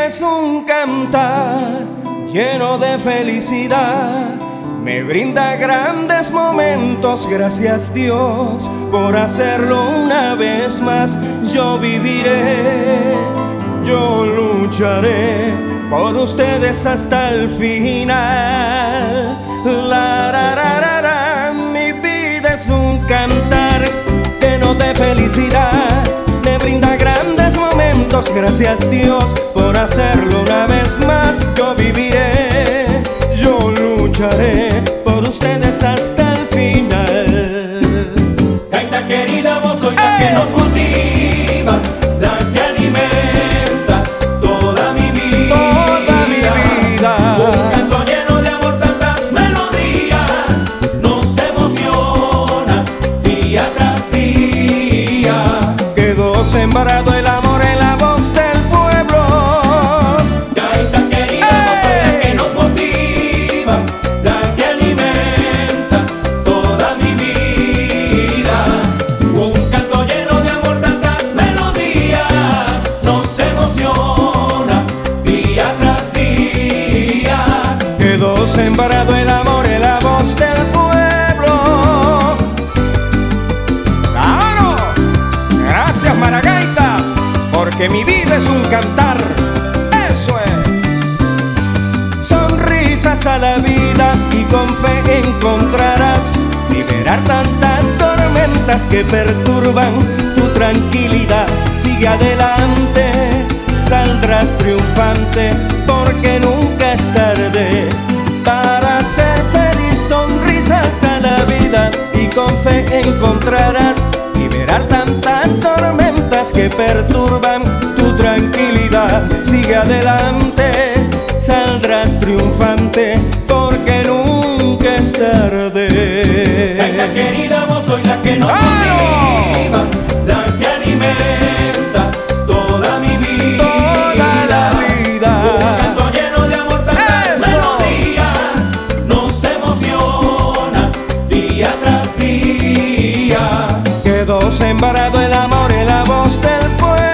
es un cantar lleno de felicidad. Me brinda grandes momentos, gracias Dios por hacerlo una vez más. Yo viviré, yo lucharé por ustedes hasta el final. Mi vida es un cantar lleno de felicidad. Me brinda grandes momentos, gracias Dios por hacerlo una vez más. Yo viviré, yo lucharé por ustedes hasta el final. Gaita querida, vos sois la que nos motiva, la que alimenta toda mi vida. Toda mi vida. Un canto lleno de amor, tantas melodías nos emociona día tras día. Quedó sembrado el amor en la voz del pueblo. Gaita querida, vos sois la que nos motiva, la que alimenta toda mi vida. Un canto lleno de amor, tantas melodías nos emociona día tras día. Quedó sembrado el amor en la voz del pueblo. ¡Claro! Gracias Maragaita, porque mi vida es un cantar. Eso es. Sonrisas a la vida y con fe encontrarás liberar tantas tormentas que perturban tu tranquilidad. Sigue adelante, saldrás triunfante, porque nunca es tarde para ser feliz. Sonrisas a la vida y con fe encontrarás liberar tantas tormentas que perturban tu tranquilidad. Sigue adelante, saldrás triunfante, porque nunca es tarde. Gaita querida, vos sois la que nos ¡Claro! motiva, la que alimenta toda mi vida. Toda la vida. Un canto lleno de amor, tantas ¡Eso! melodías nos emociona día tras día. Quedó sembrado el amor en la voz del pueblo.